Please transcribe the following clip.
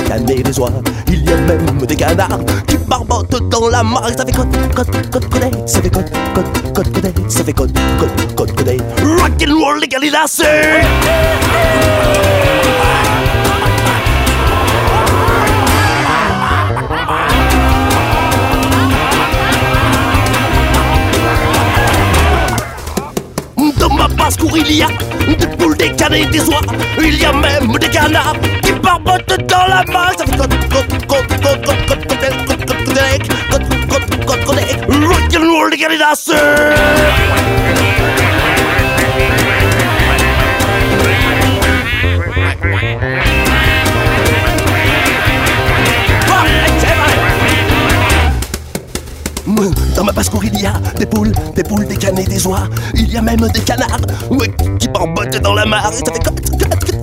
cannes et des oies. Il y a même des canards qui barbotent dans la mare. Ça fait code, ça fait code, ça fait code, rock'n'roll légalisation. Dans ma basse-cour il y a des poules, des cannes et des oies. Il y a même des canards qui barbotent dans la mare. Ça fait rock'n'roll légalisation. Dans ma basse-cour il y a des poules, des cannes et des oies. Il y a même des canards qui barbotent dans la mare. Et ça fait